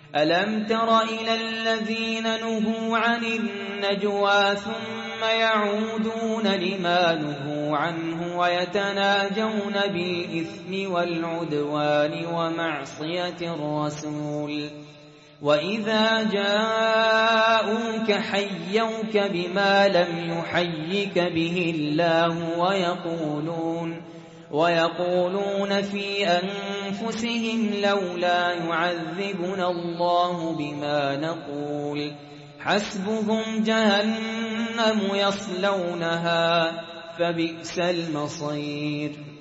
ألم تر إلى الذين نهوا عن النجوى ثم يعودون لما نهوا عنه ويتناجون بالإثم والعدوان ومعصية الرسول وإذا جاءوك حيوك بما لم يحيك به الله ويقولون في أنفسهم لولا يعذبنا الله بما نقول حسبهم جهنم يصلونها فبئس المصير.